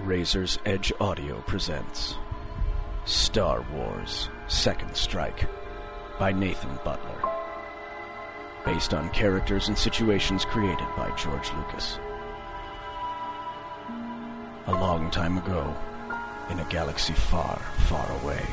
Razor's Edge Audio presents Star Wars Second Strike by Nathan Butler. Based on characters and situations created by George Lucas. A long time ago, in a galaxy far, far away.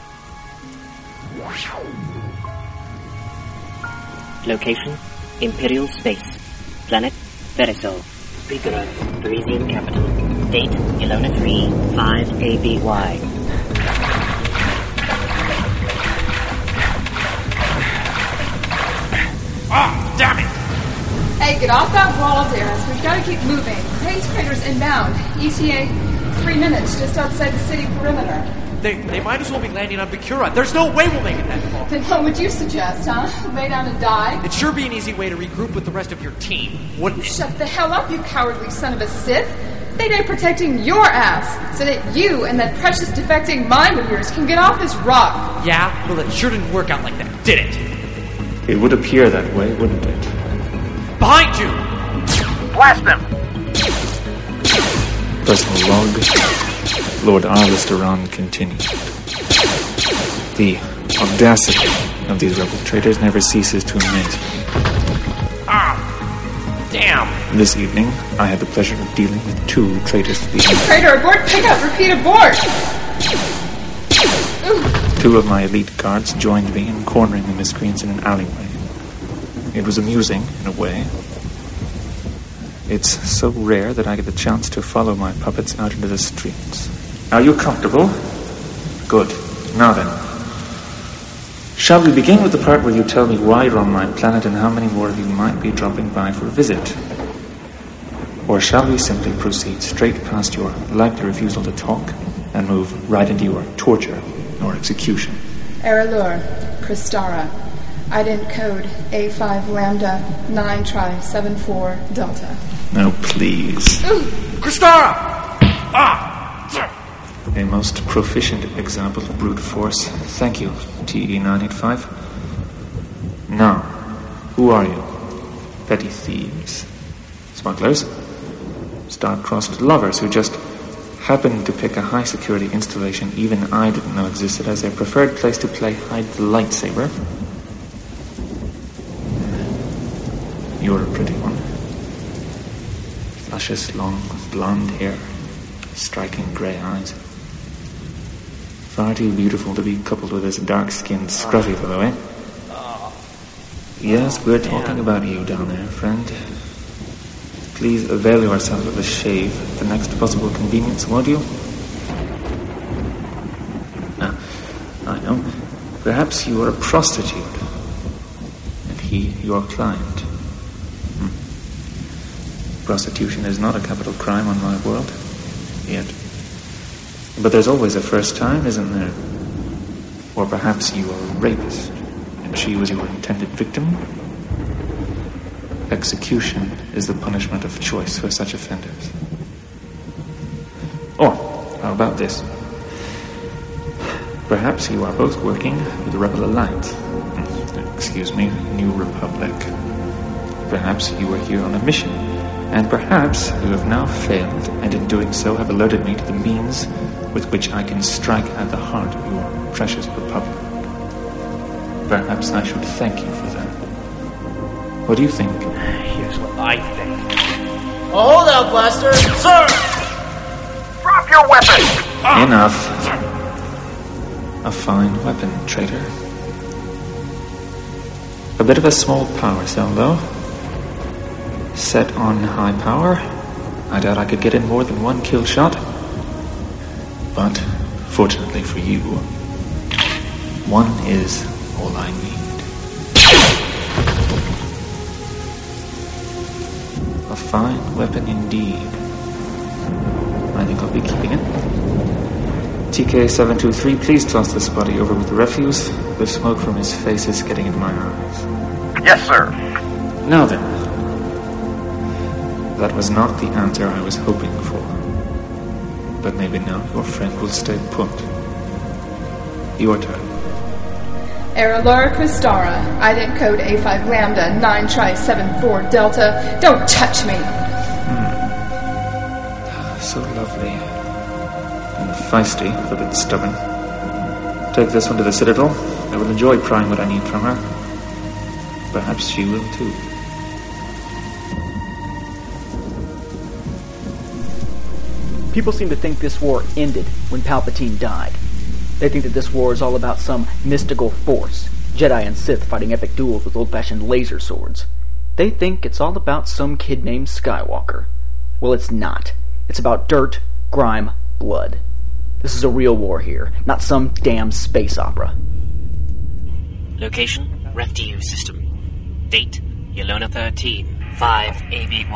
Location, Imperial Space. Planet, Verisol. Figaro, Parisian capital. Date, Ilona 3, 5 ABY. Oh, damn it! Hey, get off that wall, Darius. We've got to keep moving. Haze Crater's inbound. ETA, 3 minutes, just outside the city perimeter. They might as well be landing on Bakura. There's no way we'll make it that far. Then what would you suggest, huh? Lay down and die? It'd sure be an easy way to regroup with the rest of your team, wouldn't it? Shut the hell up, you cowardly son of a Sith. They die protecting your ass so that you and that precious defecting mind of yours can get off this rock. Yeah? Well, it sure didn't work out like that, did it? It would appear that way, wouldn't it? Behind you! Blast them! Personal log. Lord Arlisteron continued. The audacity of these rebel traitors never ceases to amaze me. Ah! Damn! This evening, I had the pleasure of dealing with 2 traitors to the Empire. Traitor aboard, pick up, repeat abort! 2 of my elite guards joined me in cornering the miscreants in an alleyway. It was amusing, in a way. It's so rare that I get the chance to follow my puppets out into the streets. Are you comfortable? Good. Now then. Shall we begin with the part where you tell me why you're on my planet and how many more of you might be dropping by for a visit? Or shall we simply proceed straight past your likely refusal to talk and move right into your torture or execution? Errolur, Kristara. Ident code A5 Lambda 9 Tri 74 Delta. No, please. Kristara! Ah! A most proficient example of brute force. Thank you, TE-985. Now, who are you? Petty thieves? Smugglers? Star-crossed lovers who just happened to pick a high-security installation even I didn't know existed as their preferred place to play hide the lightsaber? You're a pretty one. Luscious, long, blonde hair. Striking grey eyes. Far too beautiful to be coupled with this dark-skinned scruffy fellow, eh? Yes, we're talking about you down there, friend. Please avail yourself of a shave at the next possible convenience, won't you? Ah, I know. Perhaps you are a prostitute, and he your client. Prostitution is not a capital crime on my world. Yet. But there's always a first time, isn't there? Or perhaps you are a rapist, and she was your intended victim? Execution is the punishment of choice for such offenders. Or, how about this? Perhaps you are both working with the Rebel Alliance. Excuse me, New Republic. Perhaps you are here on a mission. And perhaps you have now failed, and in doing so have alerted me to the means with which I can strike at the heart of your precious republic. Perhaps I should thank you for that. What do you think? Here's what I think. Hold out, Blaster! Sir! Drop your weapon! Enough. A fine weapon, traitor. A bit of a small power cell, though. Set on high power, I doubt I could get in more than 1 kill shot. But, fortunately for you, 1 is all I need. A fine weapon indeed. I think I'll be keeping it. TK-723, please toss this body over with the refuse. The smoke from his face is getting in my eyes. Yes, sir. Now then. That was not the answer I was hoping for. But maybe now your friend will stay put. Your turn. Errolur, Kristara. Ident code A5 Lambda 9 Tri 74 Delta. Don't touch me! So lovely. and feisty, if a bit stubborn. Take this one to the Citadel. I will enjoy prying what I need from her. Perhaps she will too. People seem to think this war ended when Palpatine died. They think that this war is all about some mystical force, Jedi and Sith fighting epic duels with old-fashioned laser swords. They think it's all about some kid named Skywalker. Well, it's not. It's about dirt, grime, blood. This is a real war here, not some damn space opera. Location, RefDU system. Date, Yelona 13, 5 ABY.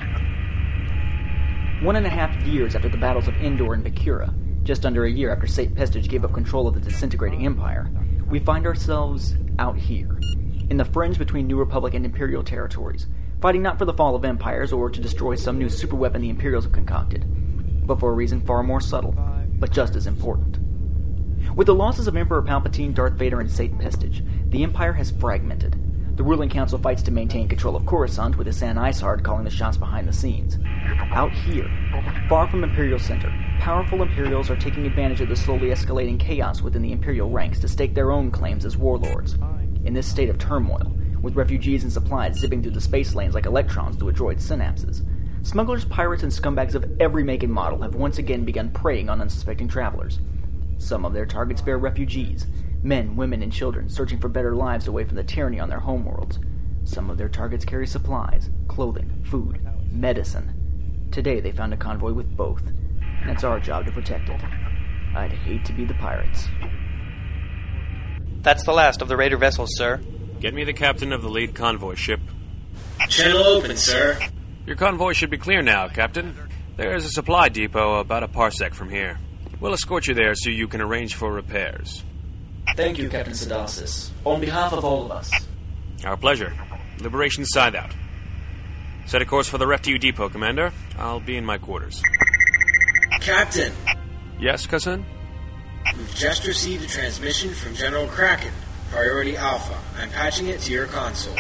1.5 years after the battles of Endor and Bakura, just under a year after St. Pestage gave up control of the disintegrating Empire, we find ourselves out here, in the fringe between New Republic and Imperial territories, fighting not for the fall of empires or to destroy some new superweapon the Imperials have concocted, but for a reason far more subtle, but just as important. With the losses of Emperor Palpatine, Darth Vader, and St. Pestage, the Empire has fragmented. The ruling council fights to maintain control of Coruscant, with Hassan Isard calling the shots behind the scenes. Out here, far from Imperial center, powerful Imperials are taking advantage of the slowly escalating chaos within the Imperial ranks to stake their own claims as warlords. In this state of turmoil, with refugees and supplies zipping through the space lanes like electrons through a droid's synapses, smugglers, pirates, and scumbags of every make and model have once again begun preying on unsuspecting travelers. Some of their targets bear refugees, men, women, and children searching for better lives away from the tyranny on their homeworlds. Some of their targets carry supplies, clothing, food, medicine. Today they found a convoy with both, and it's our job to protect it. I'd hate to be the pirates. That's the last of the raider vessels, sir. Get me the captain of the lead convoy ship. Channel open, sir. Your convoy should be clear now, Captain. There's a supply depot about a parsec from here. We'll escort you there so you can arrange for repairs. Thank you, Captain Sedasis. On behalf of all of us. Our pleasure. Liberation side out. Set a course for the RefDU depot, Commander. I'll be in my quarters. Captain. Yes, cousin? We've just received a transmission from General Kraken. Priority Alpha. I'm patching it to your console.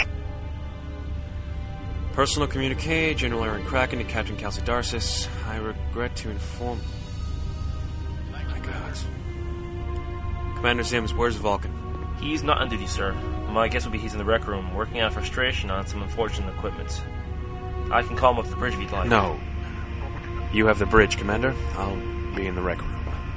Personal communique, General Aaron Kraken to Captain Kelsey Darcis. I regret to inform... My God. Commander Sims, where's Vulcan? He's not on duty, sir. My guess would be he's in the rec room, working out frustration on some unfortunate equipment. I can call him up to the bridge if you'd like. No. You have the bridge, Commander. I'll be in the rec room.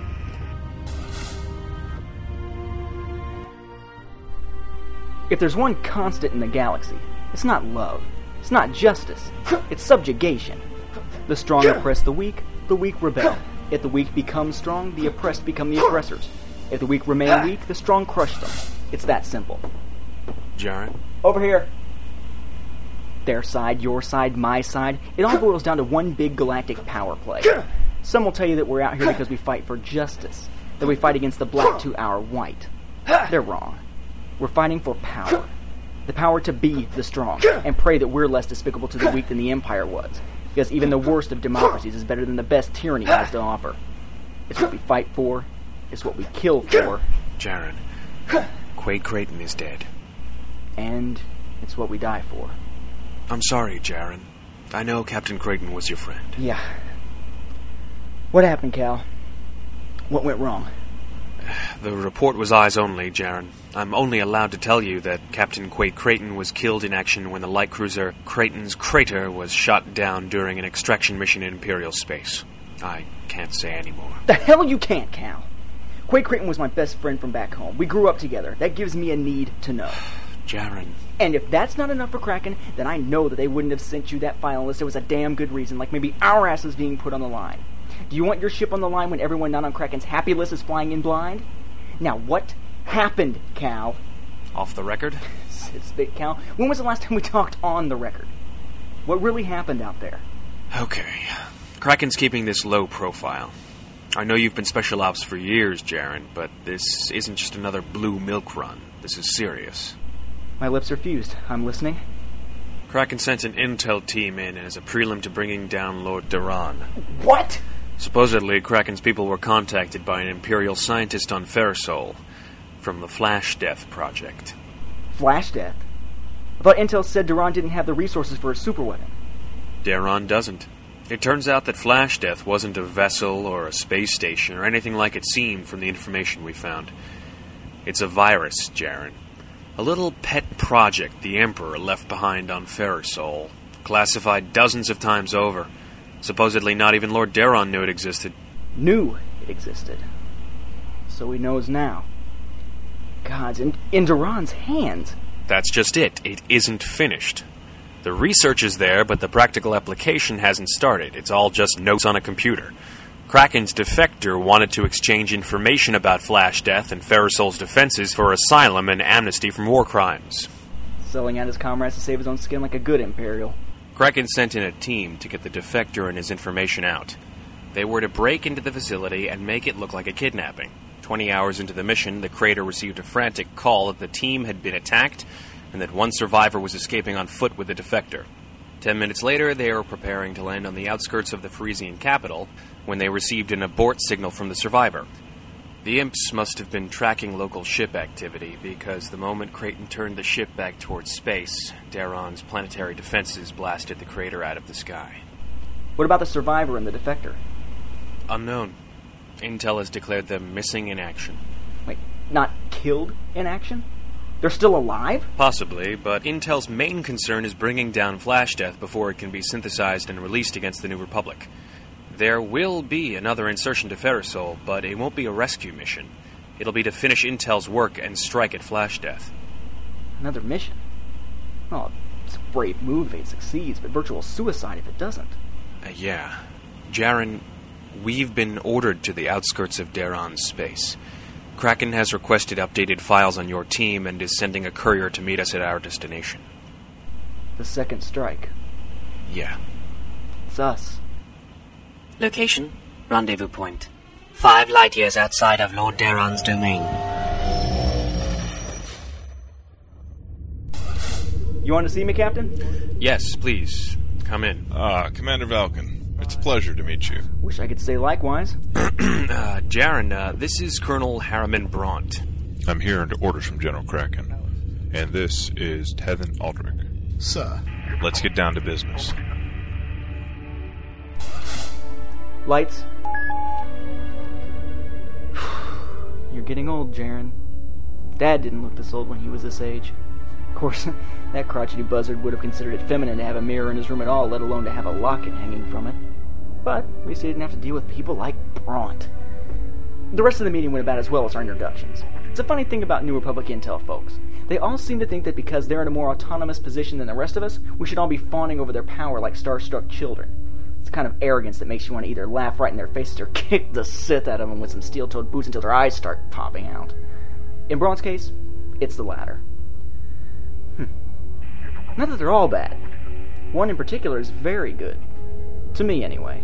If there's one constant in the galaxy, it's not love. It's not justice. It's subjugation. The strong oppress the weak rebel. If the weak become strong, the oppressed become the oppressors. If the weak remain weak, the strong crush them. It's that simple. Jaren? Over here. Their side, your side, my side. It all boils down to one big galactic power play. Some will tell you that we're out here because we fight for justice, that we fight against the black to our white. They're wrong. We're fighting for power. The power to be the strong, and pray that we're less despicable to the weak than the Empire was, because even the worst of democracies is better than the best tyranny has to offer. It's what we fight for. It's what we kill for. Jaren, Quaid Creighton is dead. And it's what we die for. I'm sorry, Jaren. I know Captain Creighton was your friend. Yeah. What happened, Cal? What went wrong? The report was eyes only, Jaren. I'm only allowed to tell you that Captain Quaid Creighton was killed in action when the light cruiser Creighton's Crater was shot down during an extraction mission in Imperial space. I can't say any more. The hell you can't, Cal! Quaid Creighton was my best friend from back home. We grew up together. That gives me a need to know. Jaren. And if that's not enough for Kraken, then I know that they wouldn't have sent you that file unless there was a damn good reason, like maybe our asses being put on the line. Do you want your ship on the line when everyone not on Kraken's happy list is flying in blind? Now, what happened, Cal? Off the record? Sit spit, Cal. When was the last time we talked on the record? What really happened out there? Okay. Kraken's keeping this low profile. I know you've been special ops for years, Jaren, but this isn't just another blue milk run. This is serious. My lips are fused. I'm listening. Kraken sent an intel team in as a prelim to bringing down Lord Duran. What? Supposedly, Kraken's people were contacted by an Imperial scientist on Ferrosol from the Flash Death Project. Flash Death? I thought intel said Duran didn't have the resources for a superweapon. Duran doesn't. It turns out that Flash Death wasn't a vessel or a space station or anything like it seemed from the information we found. It's a virus, Jaren. A little pet project the Emperor left behind on Ferrosol, classified dozens of times over. Supposedly not even Lord Daron knew it existed. Knew it existed. So he knows now. Gods, in Daron's hands. That's just it. It isn't finished. The research is there, but the practical application hasn't started. It's all just notes on a computer. Kraken's defector wanted to exchange information about Flash Death and Ferrosol's defenses for asylum and amnesty from war crimes. Selling out his comrades to save his own skin like a good Imperial. Kraken sent in a team to get the defector and his information out. They were to break into the facility and make it look like a kidnapping. 20 hours into the mission, the Crater received a frantic call that the team had been attacked and that one survivor was escaping on foot with the defector. 10 minutes later, they were preparing to land on the outskirts of the Frisian capital when they received an abort signal from the survivor. The imps must have been tracking local ship activity, because the moment Creighton turned the ship back towards space, Daron's planetary defenses blasted the Crater out of the sky. What about the survivor and the defector? Unknown. Intel has declared them missing in action. Wait, not killed in action? They're still alive? Possibly, but Intel's main concern is bringing down Flash Death before it can be synthesized and released against the New Republic. There will be another insertion to Ferrosol, but it won't be a rescue mission. It'll be to finish Intel's work and strike at Flash Death. Another mission? Oh, it's a brave move if it succeeds, but virtual suicide if it doesn't. Yeah. Jaren, we've been ordered to the outskirts of Daron's space. Kraken has requested updated files on your team and is sending a courier to meet us at our destination. The second strike? Yeah. It's us. Location, rendezvous point. 5 light years outside of Lord Daron's domain. You want to see me, Captain? Yes, please. Come in. Commander Valken. It's a pleasure to meet you. Wish I could say likewise. Jaren, this is Colonel Harriman Bront. I'm here under orders from General Kraken. And this is Tevin Aldrich. Sir. Let's get down to business. Lights. You're getting old, Jaren. Dad didn't look this old when he was this age. Of course, that crotchety buzzard would have considered it feminine to have a mirror in his room at all, let alone to have a locket hanging from it. But at least he didn't have to deal with people like Bront. The rest of the meeting went about as well as our introductions. It's a funny thing about New Republic Intel folks. They all seem to think that because they're in a more autonomous position than the rest of us, we should all be fawning over their power like starstruck children. It's the kind of arrogance that makes you want to either laugh right in their faces or kick the Sith out of them with some steel-toed boots until their eyes start popping out. In Bront's case, it's the latter. Not that they're all bad. One in particular is very good. To me, anyway.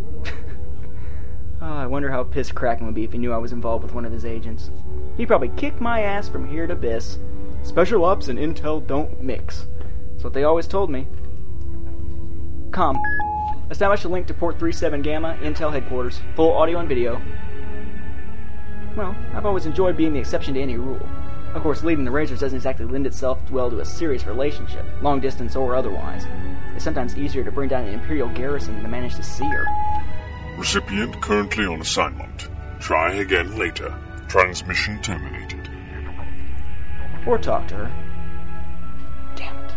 I wonder how pissed Kraken would be if he knew I was involved with one of his agents. He'd probably kick my ass from here to Biss. Special Ops and Intel don't mix. That's what they always told me. Com. Establish a link to Port 37 Gamma, Intel headquarters. Full audio and video. Well, I've always enjoyed being the exception to any rule. Of course, leading the Razors doesn't exactly lend itself well to a serious relationship, long distance or otherwise. It's sometimes easier to bring down an Imperial garrison than to manage to see her. Recipient currently on assignment. Try again later. Transmission terminated. Or talk to her. Damn it.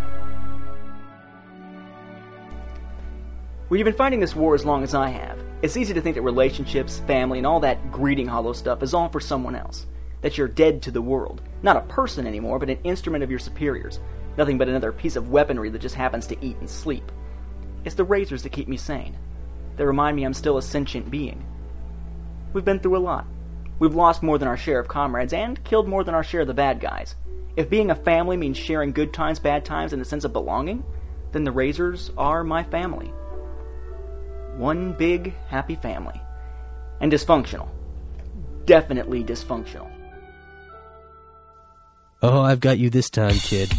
When you've been fighting this war as long as I have, it's easy to think that relationships, family, and all that greeting hollow stuff is all for someone else. That you're dead to the world. Not a person anymore, but an instrument of your superiors. Nothing but another piece of weaponry that just happens to eat and sleep. It's the Razors that keep me sane. They remind me I'm still a sentient being. We've been through a lot. We've lost more than our share of comrades and killed more than our share of the bad guys. If being a family means sharing good times, bad times, and a sense of belonging, then the Razors are my family. One big, happy family. And dysfunctional. Definitely dysfunctional. Oh, I've got you this time, kid.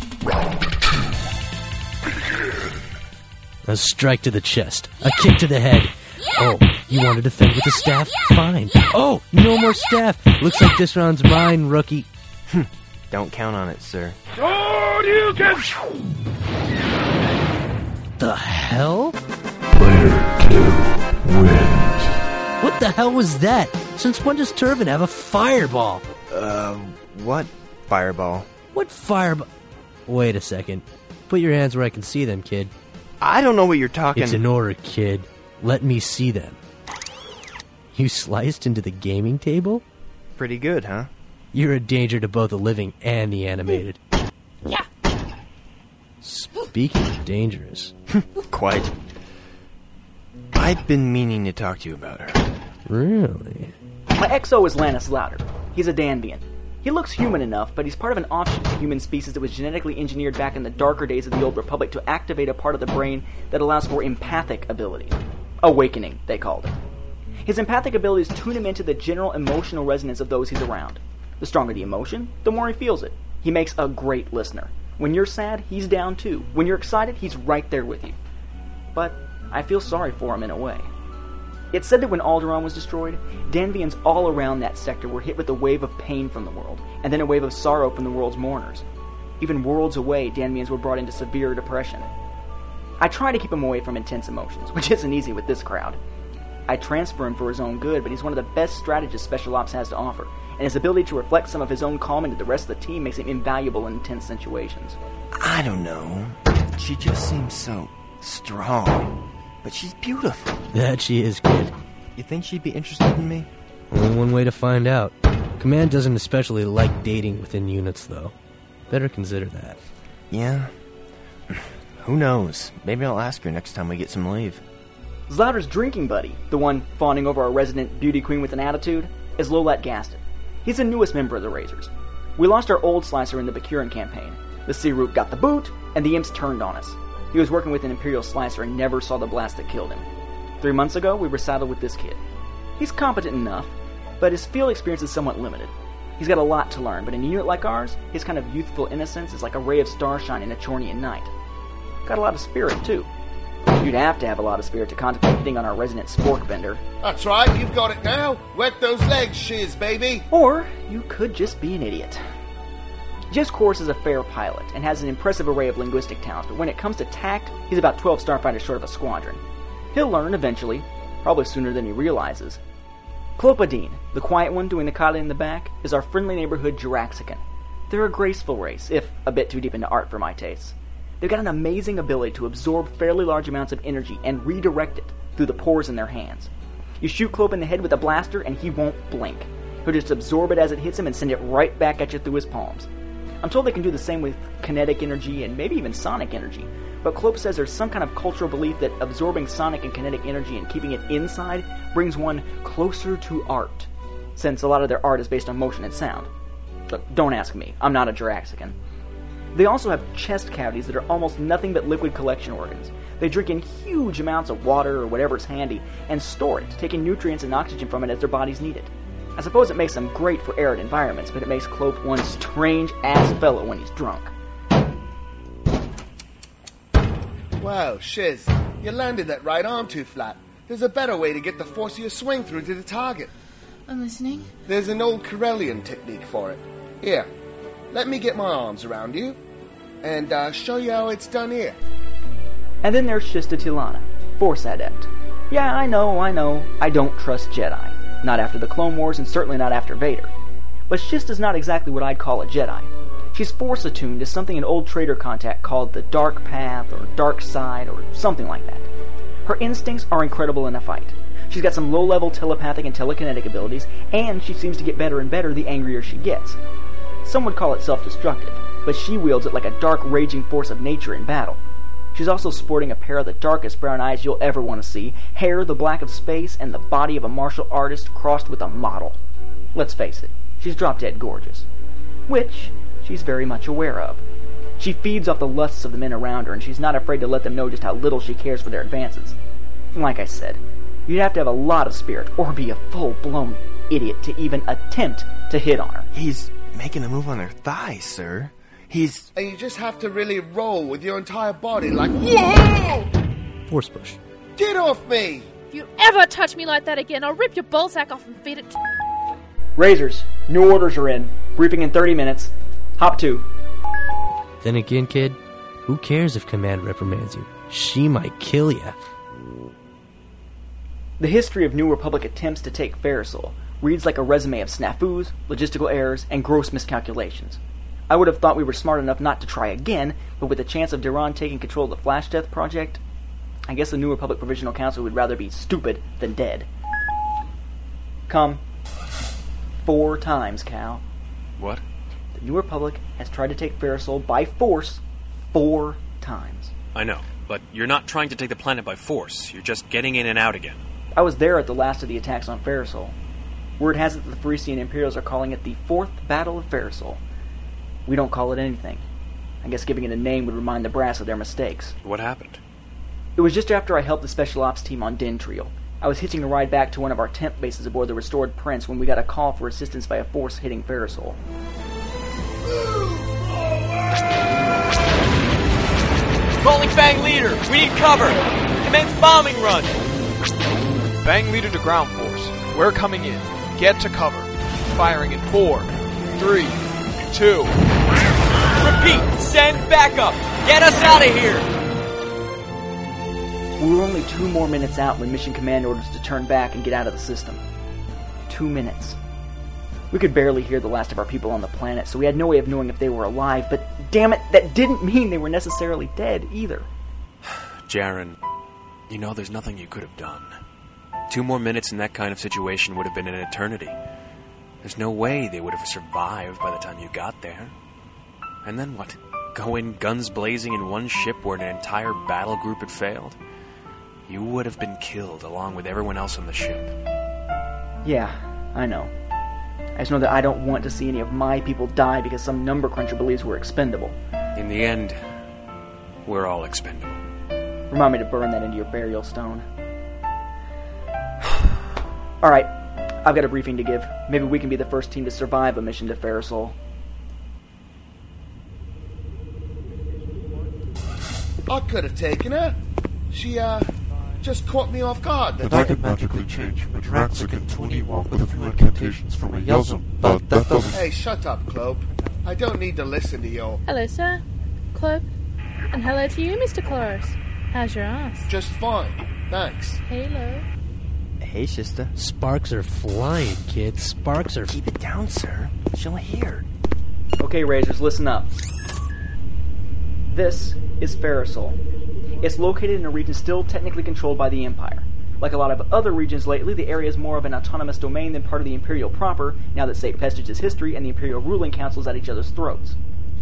A strike to the chest. A kick to the head. Oh, you want to defend with the staff? Fine. Oh, no more staff. Looks like this round's mine, rookie. Don't count on it, sir. The hell? Player wins. What the hell was that? Since when does Turvin have a fireball? What fireball? What fireball? Wait a second. Put your hands where I can see them, kid. I don't know what you're talking... It's an order, kid. Let me see them. You sliced into the gaming table? Pretty good, huh? You're a danger to both the living and the animated. Yeah. Speaking of dangerous. Quite. I've been meaning to talk to you about her. Really? My XO is Lannis Louder. He's a Danvian. He looks human enough, but he's part of an offshoot of the human species that was genetically engineered back in the darker days of the Old Republic to activate a part of the brain that allows for empathic ability. Awakening, they called it. His empathic abilities tune him into the general emotional resonance of those he's around. The stronger the emotion, the more he feels it. He makes a great listener. When you're sad, he's down too. When you're excited, he's right there with you. But I feel sorry for him in a way. It's said that when Alderaan was destroyed, Danvians all around that sector were hit with a wave of pain from the world, and then a wave of sorrow from the world's mourners. Even worlds away, Danvians were brought into severe depression. I try to keep him away from intense emotions, which isn't easy with this crowd. I transfer him for his own good, but he's one of the best strategists Special Ops has to offer, and his ability to reflect some of his own calm into the rest of the team makes him invaluable in intense situations. I don't know. She just seems so strong. But she's beautiful. That she is, kid. You think she'd be interested in me? Only one way to find out. Command doesn't especially like dating within units, though. Better consider that. Yeah? Who knows? Maybe I'll ask her next time we get some leave. Zlouder's drinking buddy, the one fawning over our resident beauty queen with an attitude, is Lolat Gaston. He's the newest member of the Razors. We lost our old slicer in the Bakuran campaign. The Sea Root got the boot, and the imps turned on us. He was working with an Imperial slicer and never saw the blast that killed him. 3 months ago, we were saddled with this kid. He's competent enough, but his field experience is somewhat limited. He's got a lot to learn, but in a unit like ours, his kind of youthful innocence is like a ray of starshine in a Chornian night. Got a lot of spirit, too. You'd have to have a lot of spirit to contemplate hitting on our resident spork bender. That's right, you've got it now. Wet those legs, shiz, baby. Or you could just be an idiot. Jess Course is a fair pilot and has an impressive array of linguistic talents, but when it comes to tact, he's about 12 starfighters short of a squadron. He'll learn eventually, probably sooner than he realizes. Clopadine, the quiet one doing the Kali in the back, is our friendly neighborhood Juraxican. They're a graceful race, if a bit too deep into art for my tastes. They've got an amazing ability to absorb fairly large amounts of energy and redirect it through the pores in their hands. You shoot Clop in the head with a blaster and he won't blink. He'll just absorb it as it hits him and send it right back at you through his palms. I'm told they can do the same with kinetic energy and maybe even sonic energy, but Clope says there's some kind of cultural belief that absorbing sonic and kinetic energy and keeping it inside brings one closer to art, since a lot of their art is based on motion and sound. Look, don't ask me, I'm not a Juraxican. They also have chest cavities that are almost nothing but liquid collection organs. They drink in huge amounts of water or whatever's handy and store it, taking nutrients and oxygen from it as their bodies need it. I suppose it makes them great for arid environments, but it makes Clope one strange-ass fellow when he's drunk. Wow, shiz. You landed that right arm too flat. There's a better way to get the force of your swing through to the target. I'm listening. There's an old Corellian technique for it. Here, let me get my arms around you, and show you how it's done here. And then there's Shista Tilana, Force Adept. Yeah, I know, I don't trust Jedi. Not after the Clone Wars, and certainly not after Vader. But Shista's not exactly what I'd call a Jedi. She's Force-attuned to something an old trader contact called the Dark Path, or Dark Side, or something like that. Her instincts are incredible in a fight. She's got some low-level telepathic and telekinetic abilities, and she seems to get better and better the angrier she gets. Some would call it self-destructive, but she wields it like a dark, raging force of nature in battle. She's also sporting a pair of the darkest brown eyes you'll ever want to see, hair the black of space, and the body of a martial artist crossed with a model. Let's face it, she's drop-dead gorgeous. Which she's very much aware of. She feeds off the lusts of the men around her, and she's not afraid to let them know just how little she cares for their advances. Like I said, you'd have to have a lot of spirit, or be a full-blown idiot to even attempt to hit on her. He's making a move on her thighs, sir. And you just have to really roll with your entire body like, whoa! Force push. Get off me! If you ever touch me like that again, I'll rip your ballsack off and feed it to... Razors, new orders are in. Briefing in 30 minutes. Hop 2. Then again, kid, who cares if Command reprimands you? She might kill ya. The history of New Republic attempts to take Pharisol reads like a resume of snafus, logistical errors, and gross miscalculations. I would have thought we were smart enough not to try again, but with the chance of Duran taking control of the Flash Death Project, I guess the New Republic Provisional Council would rather be stupid than dead. Come. 4 times, Cal. What? The New Republic has tried to take Pharisol by force 4 times. I know, but you're not trying to take the planet by force. You're just getting in and out again. I was there at the last of the attacks on Pharisol. Word has it that the Pharisee Imperials are calling it the 4th Battle of Pharisol. We don't call it anything. I guess giving it a name would remind the brass of their mistakes. What happened? It was just after I helped the Special Ops team on Din Trio. I was hitching a ride back to one of our temp bases aboard the Restored Prince when we got a call for assistance by a force hitting Pharisol. Calling Fang Leader! We need cover! Commence bombing run! Fang Leader to ground force. We're coming in. Get to cover. Firing in 4, 3, 2... Repeat! Send backup! Get us out of here! We were only 2 more minutes out when Mission Command orders to turn back and get out of the system. 2 minutes. We could barely hear the last of our people on the planet, so we had no way of knowing if they were alive, but damn it, that didn't mean they were necessarily dead, either. Jaren, you know there's nothing you could have done. 2 more minutes in that kind of situation would have been an eternity. There's no way they would have survived by the time you got there. And then what? Go in guns blazing in one ship where an entire battle group had failed? You would have been killed along with everyone else on the ship. Yeah, I know. I just know that I don't want to see any of my people die because some number cruncher believes we're expendable. In the end, we're all expendable. Remind me to burn that into your burial stone. Alright, I've got a briefing to give. Maybe we can be the first team to survive a mission to Pharisol. I could have taken her. She, just caught me off guard. And I can magically change from a Draxic into an Ewok with a few incantations from a Yelzum, but that doesn't... Hey, shut up, Clope. I don't need to listen to your... Hello, sir. Clope. And hello to you, Mr. Cloris. How's your ass? Just fine. Thanks. Hello. Hey, sister. Sparks are flying, kids. Sparks are... Keep it down, sir. She'll hear. Okay, Razors, listen up. This is Pharisol. It's located in a region still technically controlled by the Empire. Like a lot of other regions lately, the area is more of an autonomous domain than part of the Imperial proper, now that St. Pestige's history and the Imperial ruling council is at each other's throats.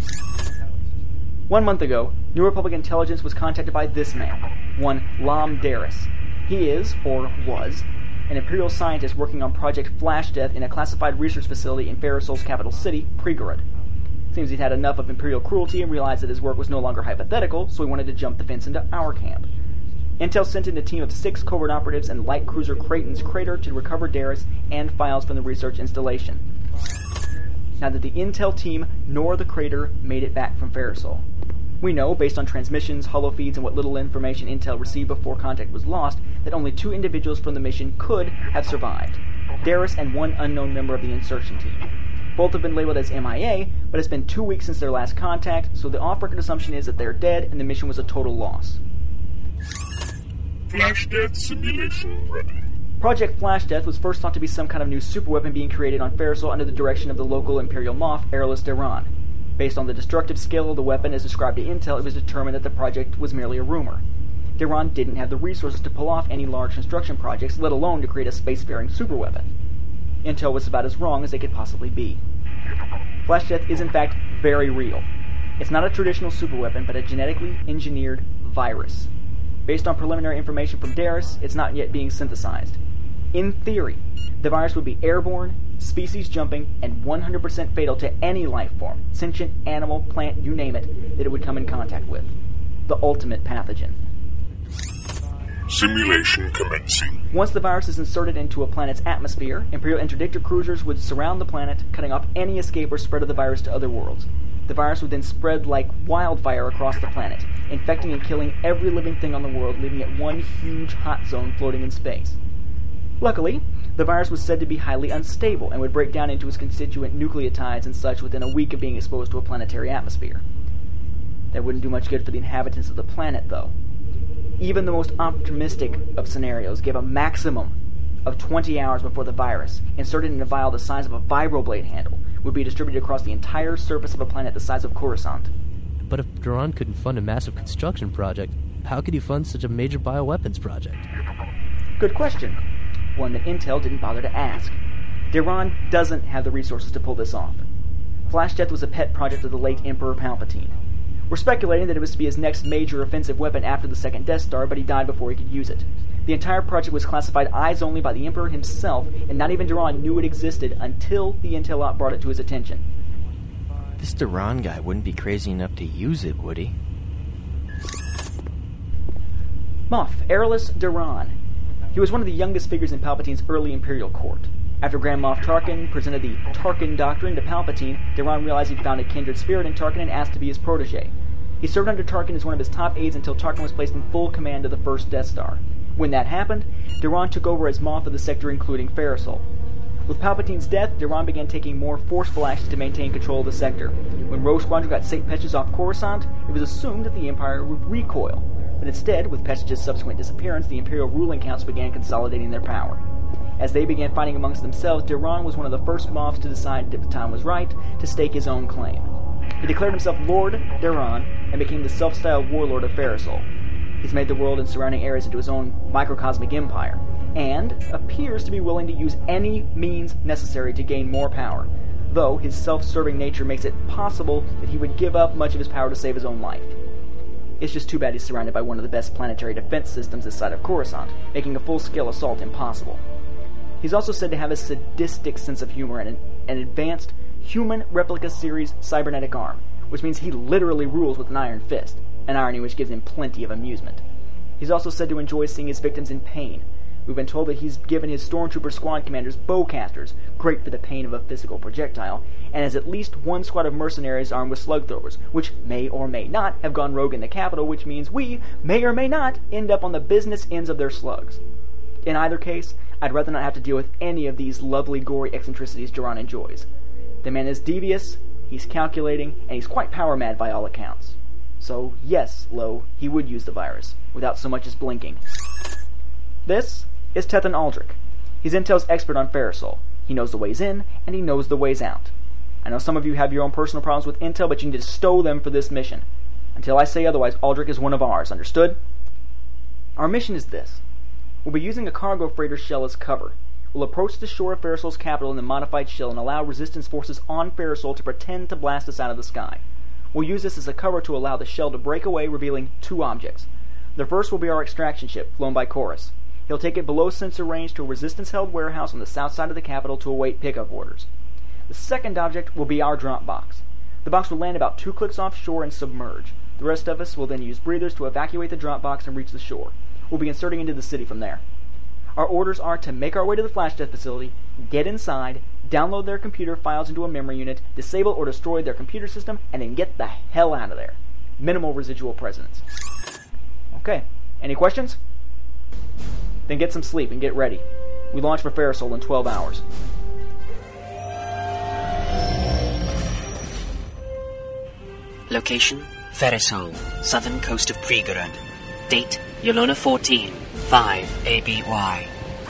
1 month ago, New Republic intelligence was contacted by this man, one Lam Darris. He is, or was, an Imperial scientist working on Project Flash Death in a classified research facility in Pharasol's capital city, Prigorod. Seems he'd had enough of Imperial cruelty and realized that his work was no longer hypothetical, so he wanted to jump the fence into our camp. Intel sent in a team of 6 covert operatives and light cruiser Creighton's crater to recover Darris and files from the research installation. Neither the Intel team nor the crater made it back from Pharisol. We know, based on transmissions, holofeeds, and what little information Intel received before contact was lost, that only 2 individuals from the mission could have survived. Darris and 1 unknown member of the insertion team. Both have been labeled as MIA, but it's been 2 weeks since their last contact, so the off-record assumption is that they're dead and the mission was a total loss. Flash Death simulation ready. Project Flash Death was first thought to be some kind of new superweapon being created on Pharisol under the direction of the local Imperial Moff, Aerolus Duran. Based on the destructive scale of the weapon as described to Intel, it was determined that the project was merely a rumor. Duran didn't have the resources to pull off any large construction projects, let alone to create a spacefaring superweapon. Intel was about as wrong as they could possibly be. Flash Death is in fact very real. It's not a traditional superweapon, but a genetically engineered virus. Based on preliminary information from Darris, it's not yet being synthesized. In theory, the virus would be airborne, species-jumping, and 100% fatal to any life form, sentient, animal, plant, you name it, that it would come in contact with. The ultimate pathogen. Simulation commencing. Once the virus is inserted into a planet's atmosphere, Imperial interdictor cruisers would surround the planet, cutting off any escape or spread of the virus to other worlds. The virus would then spread like wildfire across the planet, infecting and killing every living thing on the world, leaving it one huge hot zone floating in space. Luckily, the virus was said to be highly unstable and would break down into its constituent nucleotides and such within a week of being exposed to a planetary atmosphere. That wouldn't do much good for the inhabitants of the planet, though. Even the most optimistic of scenarios gave a maximum of 20 hours before the virus, inserted in a vial the size of a vibroblade handle, would be distributed across the entire surface of a planet the size of Coruscant. But if Duran couldn't fund a massive construction project, how could he fund such a major bioweapons project? Good question. One that Intel didn't bother to ask. Duran doesn't have the resources to pull this off. Flash Death was a pet project of the late Emperor Palpatine. We're speculating that it was to be his next major offensive weapon after the second Death Star, but he died before he could use it. The entire project was classified eyes only by the Emperor himself, and not even Duran knew it existed until the Intel op brought it to his attention. This Duran guy wouldn't be crazy enough to use it, would he? Moff Aerolus Duran. He was one of the youngest figures in Palpatine's early Imperial court. After Grand Moff Tarkin presented the Tarkin Doctrine to Palpatine, Duran realized he'd found a kindred spirit in Tarkin and asked to be his protege. He served under Tarkin as one of his top aides until Tarkin was placed in full command of the first Death Star. When that happened, Duran took over as Moff of the sector, including Pharisol. With Palpatine's death, Duran began taking more forceful actions to maintain control of the sector. When Rogue Squadron got St. Petches off Coruscant, it was assumed that the Empire would recoil. But instead, with Petches' subsequent disappearance, the Imperial ruling council began consolidating their power. As they began fighting amongst themselves, Duran was one of the first Moffs to decide that the time was right to stake his own claim. He declared himself Lord Duran and became the self-styled warlord of Pharisol. He's made the world and surrounding areas into his own microcosmic empire, and appears to be willing to use any means necessary to gain more power, though his self-serving nature makes it possible that he would give up much of his power to save his own life. It's just too bad he's surrounded by one of the best planetary defense systems this side of Coruscant, making a full-scale assault impossible. He's also said to have a sadistic sense of humor and an advanced human replica series cybernetic arm, which means he literally rules with an iron fist, an irony which gives him plenty of amusement. He's also said to enjoy seeing his victims in pain. We've been told that he's given his stormtrooper squad commanders bowcasters, great for the pain of a physical projectile, and has at least one squad of mercenaries armed with slug throwers, which may or may not have gone rogue in the capital, which means we may or may not end up on the business ends of their slugs. In either case, I'd rather not have to deal with any of these lovely gory eccentricities Duran enjoys. The man is devious, he's calculating, and he's quite power-mad by all accounts. So, yes, Lo, he would use the virus, without so much as blinking. This is Tethan Aldrich. He's Intel's expert on Pharisol. He knows the ways in, and he knows the ways out. I know some of you have your own personal problems with Intel, but you need to stow them for this mission. Until I say otherwise, Aldrich is one of ours, understood? Our mission is this. We'll be using a cargo freighter shell as cover. We'll approach the shore of Pharasol's capital in the modified shell and allow resistance forces on Pharisol to pretend to blast us out of the sky. We'll use this as a cover to allow the shell to break away, revealing two objects. The first will be our extraction ship, flown by Chorus. He'll take it below sensor range to a resistance-held warehouse on the south side of the capital to await pickup orders. The second object will be our drop box. The box will land about 2 clicks offshore and submerge. The rest of us will then use breathers to evacuate the drop box and reach the shore. We'll be inserting into the city from there. Our orders are to make our way to the Flash Death facility, get inside, download their computer files into a memory unit, disable or destroy their computer system, and then get the hell out of there. Minimal residual presence. Okay, any questions? Then get some sleep and get ready. We launch for Pharisol in 12 hours. Location, Pharisol, southern coast of Prigorod. Date, Yolona 14, 5 ABY.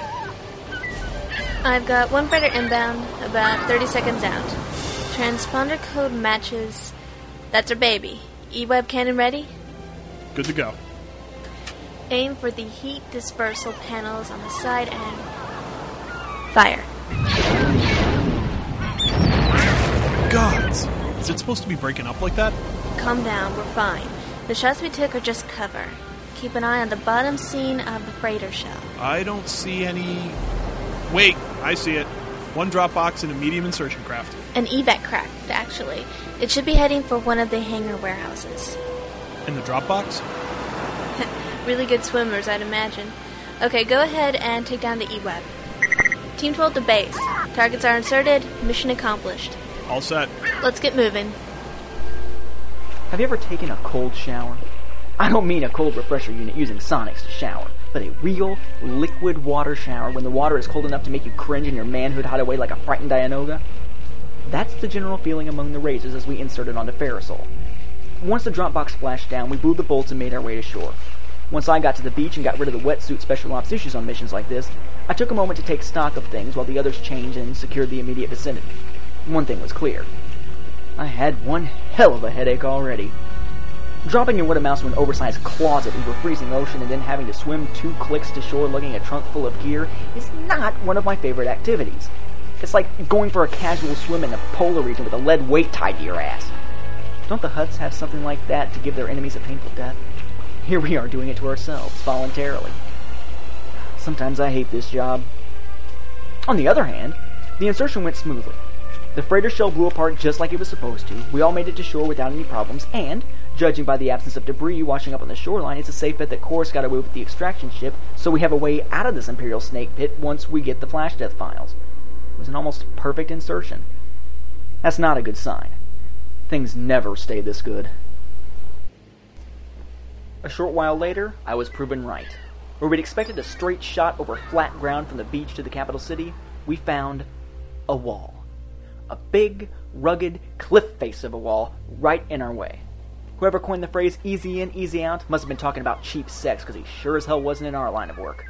I've got one freighter inbound, about 30 seconds out. Transponder code matches. That's our baby. E-web cannon ready? Good to go. Aim for the heat dispersal panels on the side and fire. Gods! Is it supposed to be breaking up like that? Calm down, we're fine. The shots we took are just cover. Keep an eye on the bottom scene of the freighter shell. I don't see any... Wait, I see it. One drop box and a medium insertion craft. An evac craft, actually. It should be heading for one of the hangar warehouses. And the drop box? Really good swimmers, I'd imagine. Okay, go ahead and take down the E-web. Team 12 to base. Targets are inserted. Mission accomplished. All set. Let's get moving. Have you ever taken a cold shower? I don't mean a cold refresher unit using Sonics to shower, but a real liquid water shower when the water is cold enough to make you cringe and your manhood hide away like a frightened Dianoga. That's the general feeling among the Razors as we inserted onto Pharisol. Once the drop box splashed down, we blew the bolts and made our way to shore. Once I got to the beach and got rid of the wetsuit special ops issues on missions like this, I took a moment to take stock of things while the others changed and secured the immediate vicinity. One thing was clear. I had one hell of a headache already. Dropping in what amounts to an oversized closet into a freezing ocean and then having to swim 2 clicks to shore lugging a trunk full of gear is not one of my favorite activities. It's like going for a casual swim in the polar region with a lead weight tied to your ass. Don't the Hutts have something like that to give their enemies a painful death? Here we are doing it to ourselves, voluntarily. Sometimes I hate this job. On the other hand, the insertion went smoothly. The freighter shell blew apart just like it was supposed to, we all made it to shore without any problems, and, judging by the absence of debris washing up on the shoreline, it's a safe bet that Chorus got away with the extraction ship, so we have a way out of this Imperial snake pit once we get the Flash Death files. It was an almost perfect insertion. That's not a good sign. Things never stay this good. A short while later, I was proven right. Where we'd expected a straight shot over flat ground from the beach to the capital city, we found a wall. A big, rugged cliff face of a wall right in our way. Whoever coined the phrase easy in, easy out must have been talking about cheap sex, because he sure as hell wasn't in our line of work.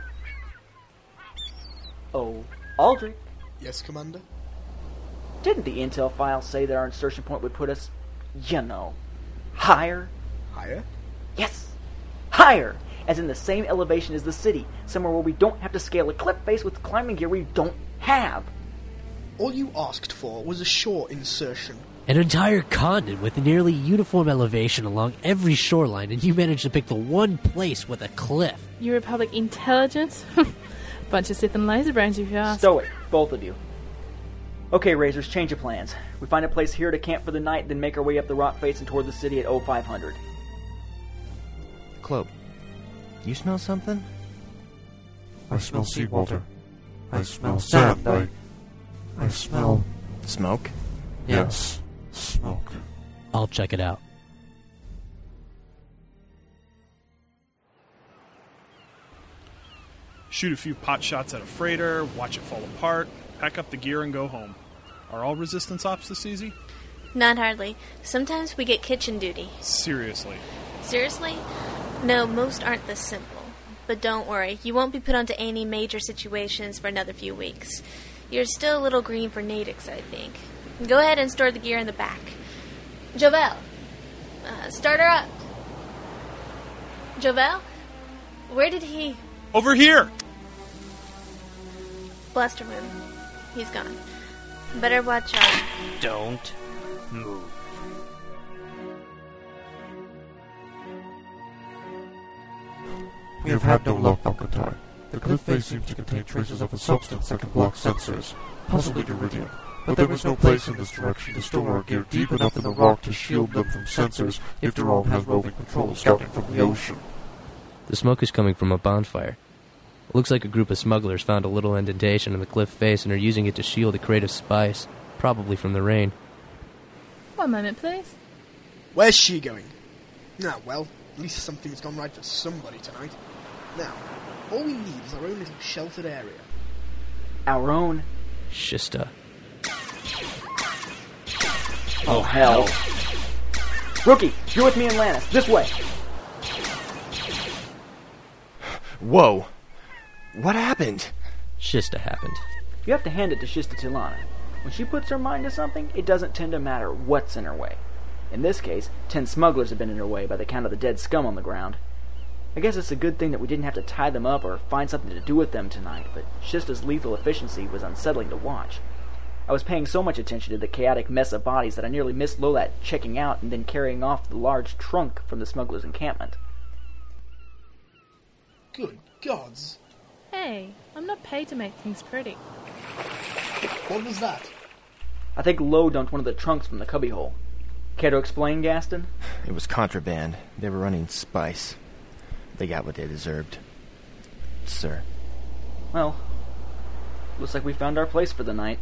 Oh, Aldrich. Yes, Commander? Didn't the intel file say that our insertion point would put us, higher? Higher? Yes! Higher! As in the same elevation as the city, somewhere where we don't have to scale a cliff face with climbing gear we don't have. All you asked for was a shore insertion. An entire continent with a nearly uniform elevation along every shoreline, and you managed to pick the one place with a cliff. New Republic intelligence? Bunch of Sith and laser brains, if you ask. Stow it, both of you. Okay, Razors, change of plans. We find a place here to camp for the night, then make our way up the rock face and toward the city at 0500. Cloak, you smell something? I smell seawater. I smell sand. I smell... Smoke? Yes, smoke. I'll check it out. Shoot a few pot shots at a freighter, watch it fall apart, pack up the gear and go home. Are all resistance ops this easy? Not hardly. Sometimes we get kitchen duty. Seriously? Seriously? No, most aren't this simple. But don't worry, you won't be put onto any major situations for another few weeks. You're still a little green for natives, I think. Go ahead and store the gear in the back. Jovel, start her up. Jovel? Where did he... Over here! Bluster room. He's gone. Better watch out. Don't move. We have had no luck, Alcantara. The cliff face seemed to contain traces of a substance that can block sensors, possibly iridium. But there was no place in this direction to store our gear deep enough in the rock to shield them from sensors if Durand has roving patrols scouting from the ocean. The smoke is coming from a bonfire. It looks like a group of smugglers found a little indentation in the cliff face and are using it to shield a crate of spice, probably from the rain. One moment, please. Where's she going? Ah, well, at least something's gone right for somebody tonight. Now, all we need is our own little sheltered area. Our own? Shista. Oh, hell. Rookie, you're with me and Lannis. This way. Whoa. What happened? Shista happened. You have to hand it to Shista Tilana. When she puts her mind to something, it doesn't tend to matter what's in her way. In this case, 10 smugglers have been in her way by the count of the dead scum on the ground. I guess it's a good thing that we didn't have to tie them up or find something to do with them tonight, but Shista's lethal efficiency was unsettling to watch. I was paying so much attention to the chaotic mess of bodies that I nearly missed Lolat checking out and then carrying off the large trunk from the smugglers' encampment. Good gods. Hey, I'm not paid to make things pretty. What was that? I think Lo dumped one of the trunks from the cubbyhole. Care to explain, Gaston? It was contraband. They were running spice. They got what they deserved. Sir. Well, looks like we found our place for the night.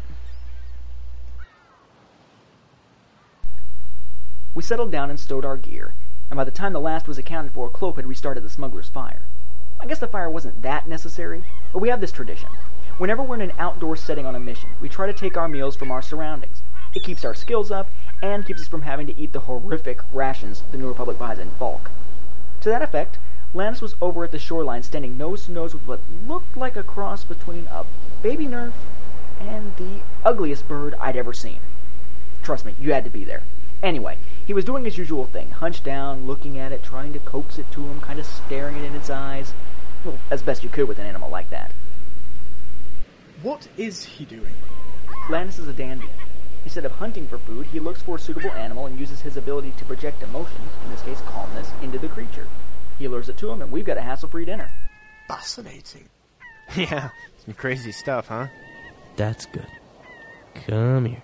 We settled down and stowed our gear, and by the time the last was accounted for, Clope had restarted the smuggler's fire. I guess the fire wasn't that necessary, but we have this tradition. Whenever we're in an outdoor setting on a mission, we try to take our meals from our surroundings. It keeps our skills up, and keeps us from having to eat the horrific rations the New Republic buys in bulk. To that effect, Lannis was over at the shoreline, standing nose to nose with what looked like a cross between a baby nerf and the ugliest bird I'd ever seen. Trust me, you had to be there. Anyway, he was doing his usual thing, hunched down, looking at it, trying to coax it to him, kind of staring it in its eyes. Well, as best you could with an animal like that. What is he doing? Lannis is a Dandian. Instead of hunting for food, he looks for a suitable animal and uses his ability to project emotions, in this case calmness, into the creature. He lures it to him, and we've got a hassle-free dinner. Fascinating. Yeah, some crazy stuff, huh? That's good. Come here.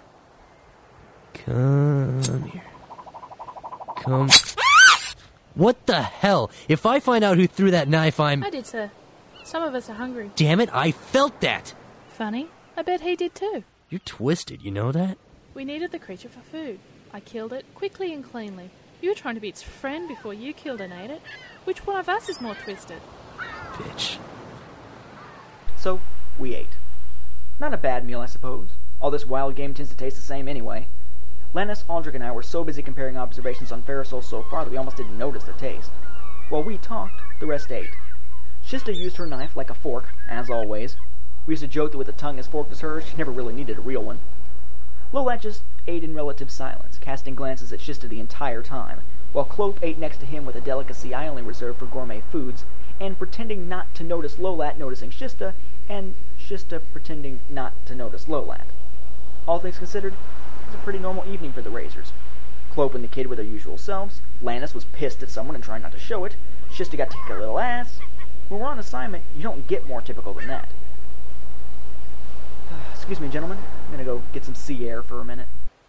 Come here. Come... What the hell? If I find out who threw that knife, I did, sir. Some of us are hungry. Damn it, I felt that! Funny. I bet he did too. You're twisted, you know that? We needed the creature for food. I killed it quickly and cleanly. You were trying to be its friend before you killed and ate it. Which one of us is more twisted? Bitch. So, we ate. Not a bad meal, I suppose. All this wild game tends to taste the same anyway. Lannis, Aldrich, and I were so busy comparing observations on Ferrisol so far that we almost didn't notice the taste. While we talked, the rest ate. Shista used her knife like a fork, as always. We used to joke that with a tongue as forked as hers, she never really needed a real one. Lolat just ate in relative silence, casting glances at Shista the entire time, while Clope ate next to him with a delicacy I only reserve for gourmet foods, and pretending not to notice Lolat noticing Shista, and Shista pretending not to notice Lolat. All things considered, it was a pretty normal evening for the Razors. Clope and the kid were their usual selves. Lannis was pissed at someone and trying not to show it. Shista got to kick a little ass. When we're on assignment, you don't get more typical than that. Excuse me, gentlemen. I'm gonna go get some sea air for a minute.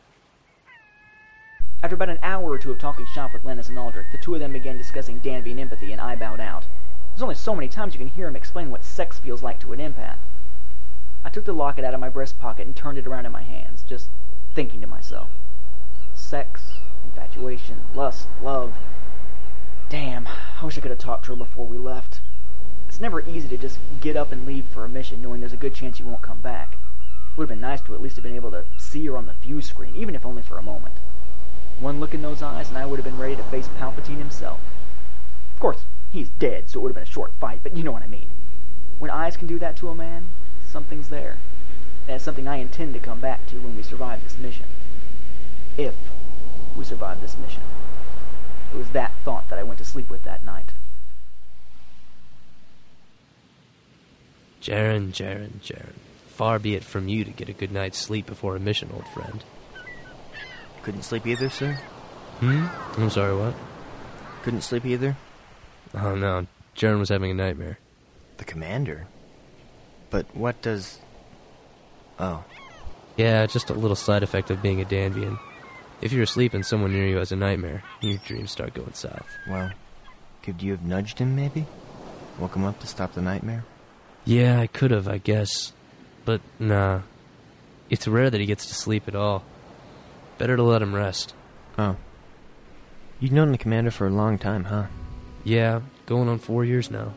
After about an hour or two of talking shop with Lannis and Aldrich, the two of them began discussing Danby and empathy, and I bowed out. There's only so many times you can hear him explain what sex feels like to an empath. I took the locket out of my breast pocket and turned it around in my hands, just thinking to myself. Sex, infatuation, lust, love. Damn, I wish I could have talked to her before we left. It's never easy to just get up and leave for a mission knowing there's a good chance you won't come back. It would have been nice to at least have been able to see her on the view screen, even if only for a moment. One look in those eyes and I would have been ready to face Palpatine himself. Of course, he's dead, so it would have been a short fight, but you know what I mean. When eyes can do that to a man, something's there. And it's something I intend to come back to when we survive this mission. If we survive this mission. It was that thought that I went to sleep with that night. Jaren. Far be it from you to get a good night's sleep before a mission, old friend. Couldn't sleep either, sir? I'm sorry, what? Couldn't sleep either? Oh, no. Jaren was having a nightmare. The commander? But what does... Oh. Yeah, just a little side effect of being a Danvian. If you're asleep and someone near you has a nightmare, your dreams start going south. Well, could you have nudged him, maybe? Woke him up to stop the nightmare? Yeah, I could have, I guess. But, nah. It's rare that he gets to sleep at all. Better to let him rest. Oh. You've known the commander for a long time, huh? Yeah, going on 4 years now.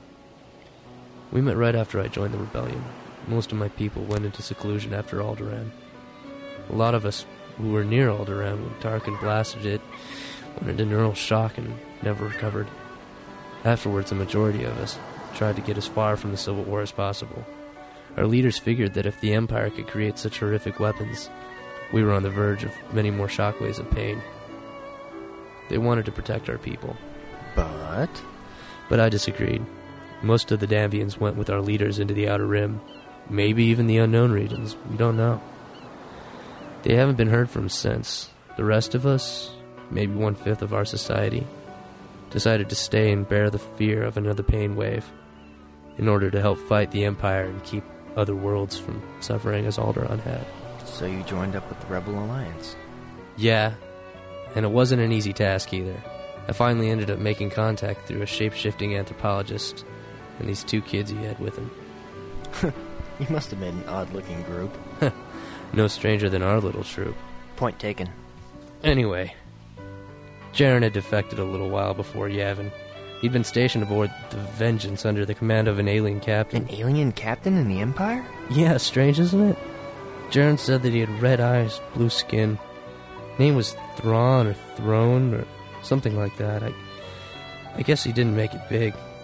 We met right after I joined the rebellion. Most of my people went into seclusion after Alderaan. A lot of us who were near Alderaan when Tarkin blasted it went into neural shock and never recovered. Afterwards, the majority of us tried to get as far from the Civil War as possible. Our leaders figured that if the Empire could create such horrific weapons, we were on the verge of many more shockwaves of pain. They wanted to protect our people. But I disagreed. Most of the Danvians went with our leaders into the Outer Rim, maybe even the unknown regions. We don't know. They haven't been heard from since. The rest of us, maybe 1/5 of our society, decided to stay and bear the fear of another pain wave in order to help fight the Empire and keep other worlds from suffering as Alderaan had. So you joined up with the Rebel Alliance? Yeah, and it wasn't an easy task either. I finally ended up making contact through a shape-shifting anthropologist and these 2 kids he had with him. You must have made an odd-looking group. No stranger than our little troop. Point taken. Anyway, Jaren had defected a little while before Yavin. He'd been stationed aboard the Vengeance under the command of an alien captain. An alien captain in the Empire? Yeah, strange, isn't it? Jaren said that he had red eyes, blue skin. Name was Thrawn or Throne or something like that. I guess he didn't make it big.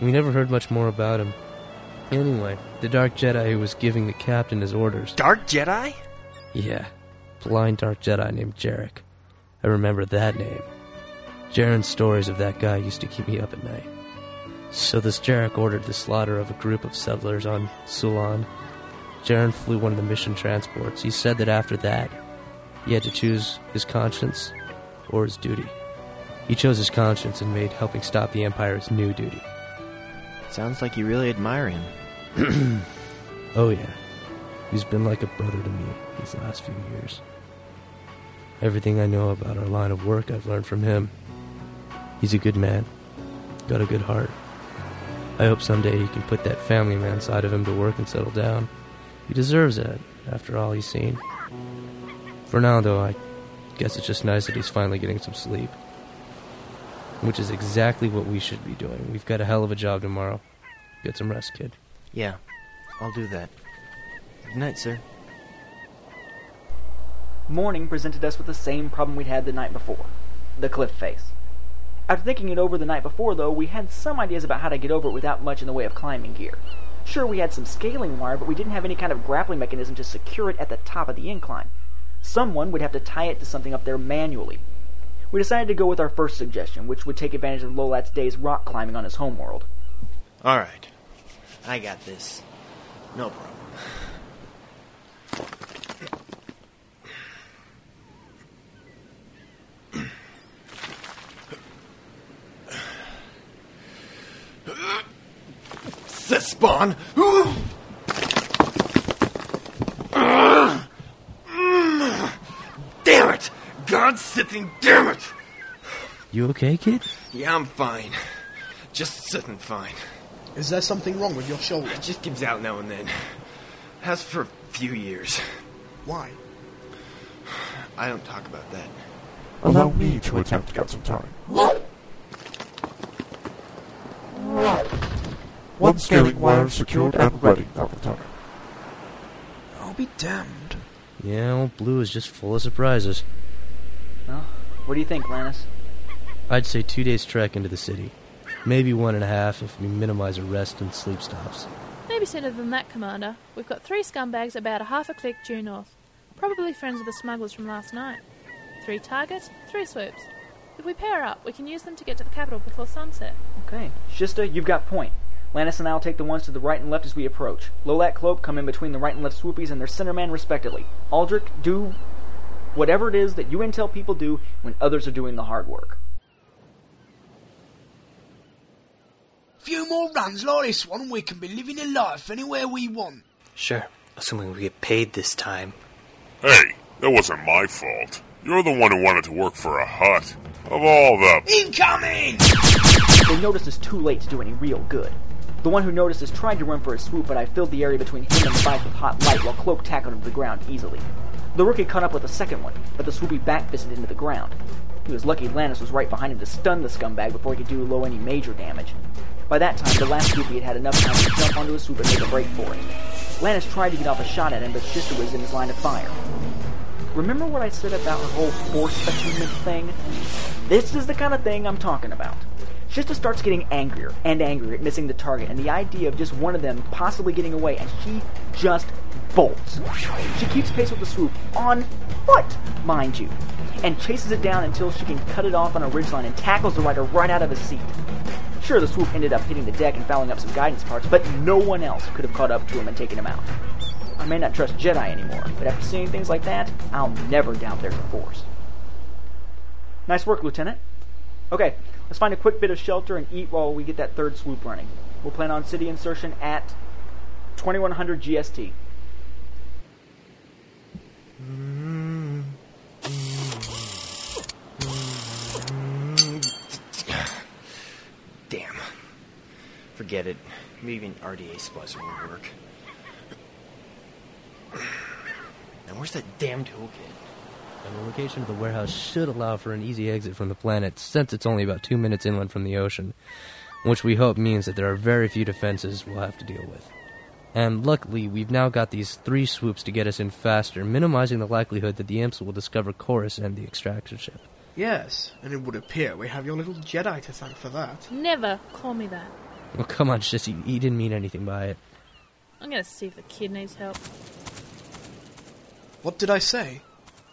We never heard much more about him. Anyway, the Dark Jedi who was giving the captain his orders... Dark Jedi? Yeah. Blind Dark Jedi named Jarek. I remember that name. Jaren's stories of that guy used to keep me up at night. So this Jarek ordered the slaughter of a group of settlers on Sulan. Jaren flew one of the mission transports. He said that after that, he had to choose his conscience or his duty. He chose his conscience and made helping stop the Empire his new duty. Sounds like you really admire him. Oh yeah. He's been like a brother to me these last few years. Everything I know about our line of work I've learned from him. He's a good man. Got a good heart. I hope someday he can put that family man side of him to work and settle down. He deserves it, after all he's seen. For now, though, I guess it's just nice that he's finally getting some sleep. Which is exactly what we should be doing. We've got a hell of a job tomorrow. Get some rest, kid. Yeah, I'll do that. Good night, sir. Morning presented us with the same problem we'd had the night before. The cliff face. After thinking it over the night before, though, we had some ideas about how to get over it without much in the way of climbing gear. Sure, we had some scaling wire, but we didn't have any kind of grappling mechanism to secure it at the top of the incline. Someone would have to tie it to something up there manually. We decided to go with our first suggestion, which would take advantage of Lolat's day's rock climbing on his homeworld. Alright. I got this. No problem. Spawn! Damn it! God's sitting, damn it! You okay, kid? Yeah, I'm fine. Just sitting fine. Is there something wrong with your shoulder? It just gives out now and then. Has for a few years. Why? I don't talk about that. Allow me to attempt to get some time. One scaling wire secured and ready, Palpatine. I'll be damned. Yeah, old Blue is just full of surprises. Well, what do you think, Lannis? I'd say 2 days trek into the city. Maybe 1.5 if we minimize a rest and sleep stops. Maybe sooner than that, Commander. We've got 3 scumbags about a half a click due north. Probably friends of the smugglers from last night. 3 targets, 3 swoops. If we pair up, we can use them to get to the capital before sunset. Okay. Shista, you've got point. Lannis and I will take the ones to the right and left as we approach. Lolat, Clope come in between the right and left swoopies and their centerman respectively. Aldrich, do whatever it is that you intel people do when others are doing the hard work. Few more runs like this one, we can be living a life anywhere we want. Sure, assuming we get paid this time. Hey, that wasn't my fault. You're the one who wanted to work for a hut. Of all the... Incoming! They noticed us too late to do any real good. The one who noticed us tried to run for a swoop, but I filled the area between him and the bike with hot light while Cloak tackled him to the ground easily. The rookie caught up with the second one, but the swoopy backfisted into the ground. He was lucky Lannis was right behind him to stun the scumbag before he could do Low any major damage. By that time, the last swoopy had had enough time to jump onto his swoop and make a break for it. Lannis tried to get off a shot at him, but Shista was in his line of fire. Remember what I said about her whole force attunement thing? This is the kind of thing I'm talking about. Shista starts getting angrier and angrier at missing the target and the idea of just one of them possibly getting away, and she just bolts. She keeps pace with the swoop, on foot, mind you, and chases it down until she can cut it off on a ridgeline and tackles the rider right out of his seat. Sure, the swoop ended up hitting the deck and fouling up some guidance parts, but no one else could have caught up to him and taken him out. I may not trust Jedi anymore, but after seeing things like that, I'll never doubt their force. Nice work, Lieutenant. Okay, let's find a quick bit of shelter and eat while we get that third swoop running. We'll plan on city insertion at 2100 GST. Damn. Forget it. Maybe an RDA splicer will work. Now where's that damn toolkit? And the location of the warehouse should allow for an easy exit from the planet, since it's only about 2 minutes inland from the ocean, which we hope means that there are very few defenses we'll have to deal with. And luckily, we've now got these 3 swoops to get us in faster, minimizing the likelihood that the imps will discover Chorus and the extraction ship. Yes, and it would appear we have your little Jedi to thank for that. Never call me that. Well, come on, Shissy. He didn't mean anything by it. I'm going to see if the kid needs help. What did I say?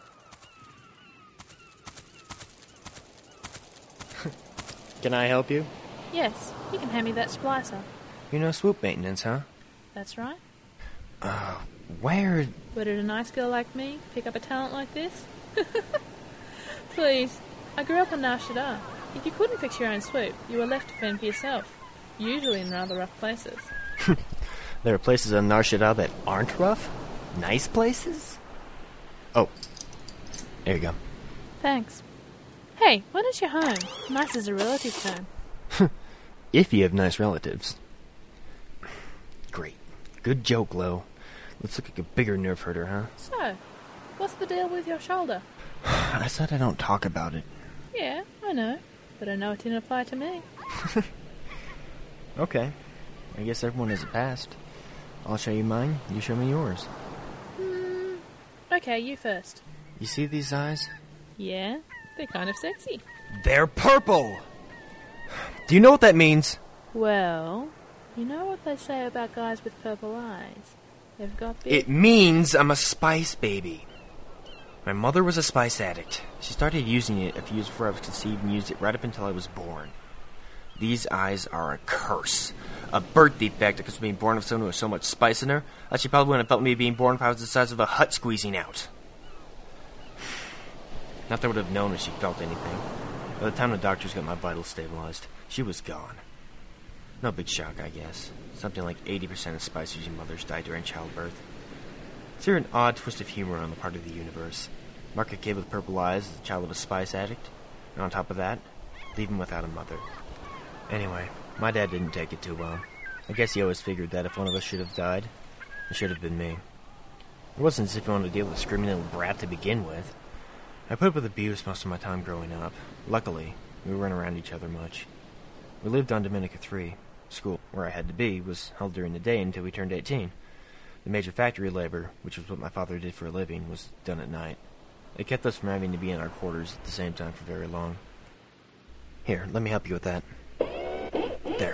Can I help you? Yes, you can hand me that splicer. You know swoop maintenance, huh? That's right. Where? Where did a nice girl like me pick up a talent like this? Please, I grew up on Nar Shaddaa. If you couldn't fix your own swoop, you were left to fend for yourself, usually in rather rough places. There are places on Nar Shaddaa that aren't rough? Nice places? Oh, there you go. Thanks. Hey, when is your home? Nice is a relative term. If you have nice relatives. Great. Good joke, Lo. Let's look like a bigger nerve herder, huh? So, what's the deal with your shoulder? I said I don't talk about it. Yeah, I know. But I know it didn't apply to me. Okay. I guess everyone has a past. I'll show you mine, you show me yours. Okay, you first. You see these eyes? Yeah, they're kind of sexy. They're purple! Do you know what that means? Well, you know what they say about guys with purple eyes? They've got big... It means I'm a spice baby. My mother was a spice addict. She started using it a few years before I was conceived and used it right up until I was born. These eyes are a curse. A birth defect because of being born with someone who has so much spice in her that she probably wouldn't have felt me being born if I was the size of a hut squeezing out. Not that I would have known if she felt anything. By the time the doctors got my vitals stabilized, she was gone. No big shock, I guess. Something like 80% of spice-using mothers die during childbirth. Is there an odd twist of humor on the part of the universe? Mark a kid with purple eyes as the child of a spice addict, and on top of that, leave him without a mother. Anyway, my dad didn't take it too well. I guess he always figured that if one of us should have died, it should have been me. It wasn't as if he wanted to deal with a screaming little brat to begin with. I put up with abuse most of my time growing up. Luckily, we weren't around each other much. We lived on Dominica 3. School, where I had to be, was held during the day until we turned 18. The major factory labor, which was what my father did for a living, was done at night. It kept us from having to be in our quarters at the same time for very long. Here, let me help you with that. There.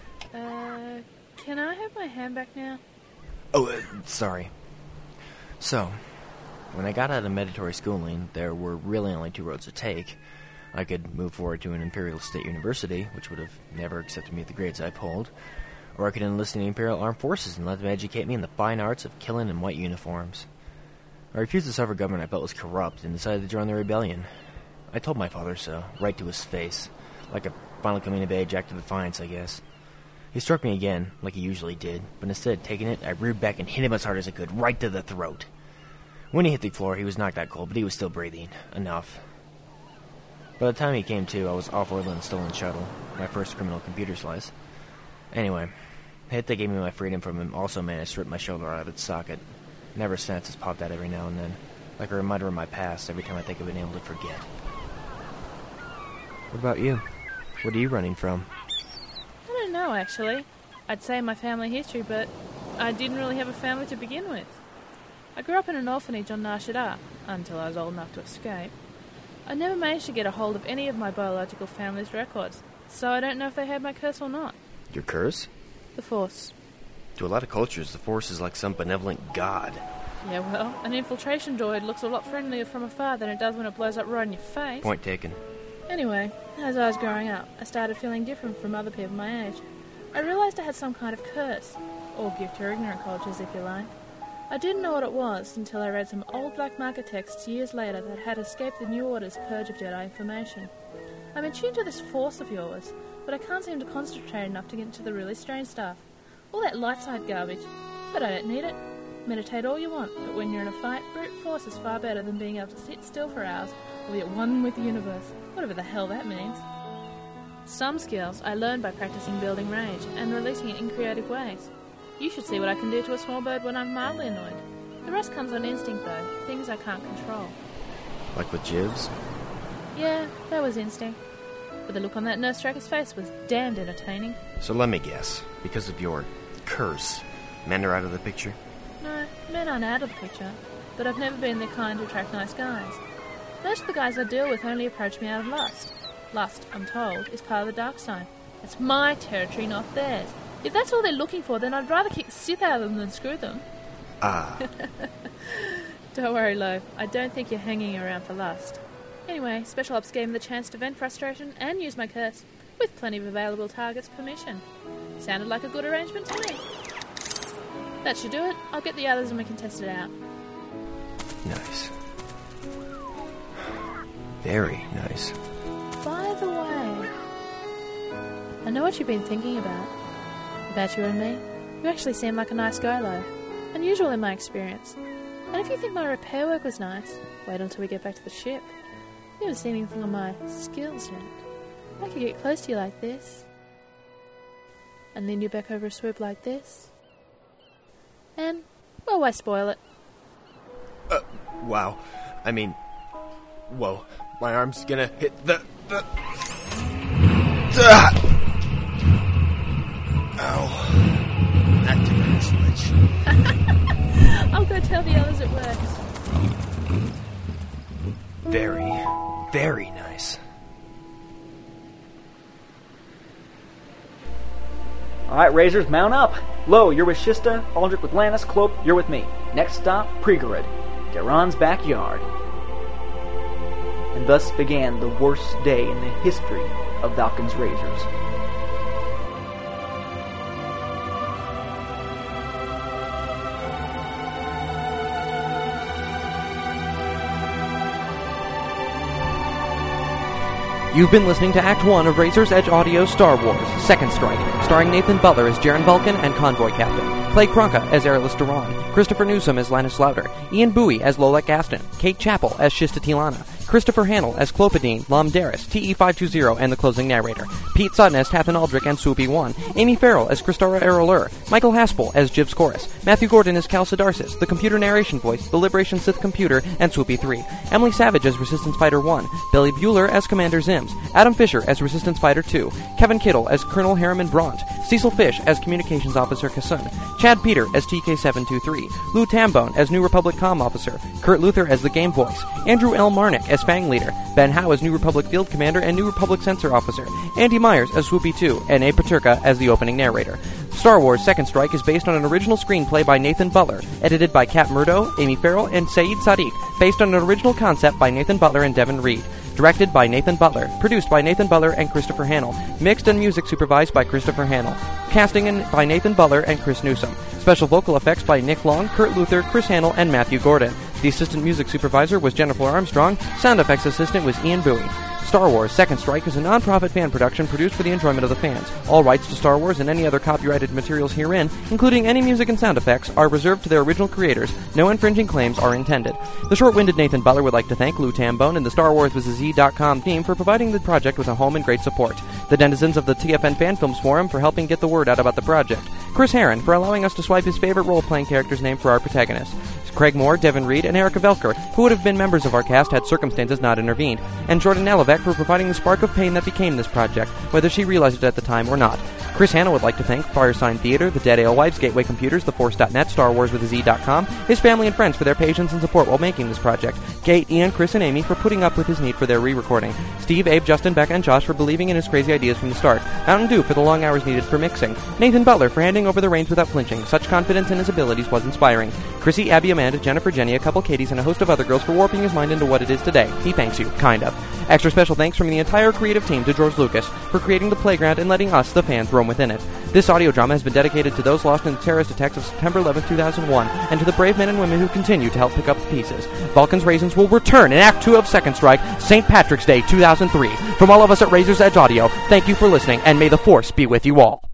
Can I have my hand back now? Oh, sorry. So, when I got out of mandatory schooling, there were really only two roads to take. I could move forward to an Imperial State University, which would have never accepted me at the grades I pulled, or I could enlist in the Imperial Armed Forces and let them educate me in the fine arts of killing in white uniforms. I refused to serve a government I felt was corrupt and decided to join the rebellion. I told my father so, right to his face, like a finally coming of age act of defiance, I guess. He struck me again, like he usually did, but instead of taking it, I reared back and hit him as hard as I could, right to the throat. When he hit the floor, he was knocked out cold, but he was still breathing. Enough. By the time he came to, I was off Orland's stolen shuttle, my first criminal computer slice. Anyway, the hit that gave me my freedom from him also managed to rip my shoulder out of its socket. Never since has popped out every now and then, like a reminder of my past every time I think I've been able to forget. What about you? What are you running from? I don't know, actually. I'd say my family history, but I didn't really have a family to begin with. I grew up in an orphanage on Nar Shaddaa, until I was old enough to escape. I never managed to get a hold of any of my biological family's records, so I don't know if they had my curse or not. Your curse? The Force. To a lot of cultures, the Force is like some benevolent god. Yeah, well, an infiltration droid looks a lot friendlier from afar than it does when it blows up right in your face. Point taken. Anyway, as I was growing up, I started feeling different from other people my age. I realised I had some kind of curse, or gift to ignorant cultures if you like. I didn't know what it was until I read some old black market texts years later that had escaped the New Order's purge of Jedi information. I'm attuned to this Force of yours, but I can't seem to concentrate enough to get into the really strange stuff. All that light side garbage. But I don't need it. Meditate all you want, but when you're in a fight, brute force is far better than being able to sit still for hours or be at one with the universe, whatever the hell that means. Some skills I learned by practicing building rage and releasing it in creative ways. You should see what I can do to a small bird when I'm mildly annoyed. The rest comes on instinct, though, things I can't control. Like with Jibs? Yeah, that was instinct. But the look on that nurse tracker's face was damned entertaining. So let me guess, because of your curse, men are out of the picture? No, men aren't out of the picture, but I've never been the kind to attract nice guys. Most of the guys I deal with only approach me out of lust. Lust, I'm told, is part of the dark side. It's my territory, not theirs. If that's all they're looking for, then I'd rather kick Sith out of them than screw them. Ah. Don't worry, Lo. I don't think you're hanging around for lust. Anyway, Special Ops gave me the chance to vent frustration and use my curse, with plenty of available targets' permission. Sounded like a good arrangement to me. That should do it. I'll get the others and we can test it out. Nice. Very nice. By the way, I know what you've been thinking about. About you and me. You actually seem like a nice guy, Lo. Unusual in my experience. And if you think my repair work was nice, wait until we get back to the ship. You haven't seen anything on my skills yet. I could get close to you like this. And lean you back over a swoop like this. And, well, why spoil it? Wow. I mean, whoa. My arm's gonna hit the... Ow. Activate the switch. I'll go tell the others it works. Very, very nice. Alright, Razors, mount up. Lo, you're with Shista. Aldrich with Lannis. Cloak, you're with me. Next stop, Prigorod, Daron's backyard. And thus began the worst day in the history of Valken's Razors. You've been listening to Act 1 of Razor's Edge Audio Star Wars, Second Strike, starring Nathan Butler as Jaren Vulcan and Convoy Captain, Clay Cronka as Aerolus Daron, Christopher Newsom as Lannis Louder, Ian Bowie as Lolek Gaston, Kate Chappell as Shista Tilana, Christopher Hannell as Clopidine, Lom Darris, TE520 and the closing narrator, Pete Sutton as Tappan Aldrich and Swoopy 1, Amy Farrell as Christora Erolur, Michael Haspel as Jibs Chorus, Matthew Gordon as Cal Sidarsis, the computer narration voice, the Liberation Sith computer, and Swoopy 3, Emily Savage as Resistance Fighter 1, Billy Bueller as Commander Zims, Adam Fisher as Resistance Fighter 2, Kevin Kittle as Colonel Harriman Bront, Cecil Fish as Communications Officer Kassun, Chad Peter as TK723, Lou Tambone as New Republic Comm Officer, Kurt Luther as the Game Voice, Andrew L. Marnick as Fang Leader, Ben Howe as New Republic Field Commander and New Republic Sensor Officer, Andy Myers as Swoopy 2, and Abe Paterka as the opening narrator. Star Wars Second Strike is based on an original screenplay by Nathan Butler, edited by Kat Murdo, Amy Farrell, and Saeed Sadiq, based on an original concept by Nathan Butler and Devin Reed. Directed by Nathan Butler, produced by Nathan Butler and Christopher Hannell, mixed and music supervised by Christopher Hannell, casting by Nathan Butler and Chris Newsom, special vocal effects by Nick Long, Kurt Luther, Chris Hannell, and Matthew Gordon. The assistant music supervisor was Jennifer Armstrong, sound effects assistant was Ian Bowie. Star Wars Second Strike is a non-profit fan production produced for the enjoyment of the fans. All rights to Star Wars and any other copyrighted materials herein, including any music and sound effects, are reserved to their original creators. No infringing claims are intended. The short-winded Nathan Butler would like to thank Lou Tambone and the Star Wars with a Z.com team for providing the project with a home and great support. The denizens of the TFN Fan Films Forum for helping get the word out about the project. Chris Herron for allowing us to swipe his favorite role-playing character's name for our protagonist. Craig Moore, Devin Reed, and Erica Velker, who would have been members of our cast had circumstances not intervened, and Jordan Nalevek for providing the spark of pain that became this project, whether she realized it at the time or not. Chris Hannah would like to thank Firesign Theater, the Dead Alewives, Gateway Computers, TheForce.net, Star Wars with a Z.com, his family and friends for their patience and support while making this project, Kate, Ian, Chris, and Amy for putting up with his need for their re-recording, Steve, Abe, Justin, Becca, and Josh for believing in his crazy ideas from the start, Mountain Dew for the long hours needed for mixing, Nathan Butler for handing over the reins without flinching. Such confidence in his abilities was inspiring. Chrissy, Abby, Amanda, Jennifer, Jenny, a couple Katies, and a host of other girls for warping his mind into what it is today. He thanks you, kind of. Extra special thanks from the entire creative team to George Lucas for creating the playground and letting us, the fans, roam within it. This audio drama has been dedicated to those lost in the terrorist attacks of September 11, 2001, and to the brave men and women who continue to help pick up the pieces. Vulcan's Raisins will return in Act 2 of Second Strike, St. Patrick's Day 2003. From all of us at Razor's Edge Audio, thank you for listening, and may the Force be with you all.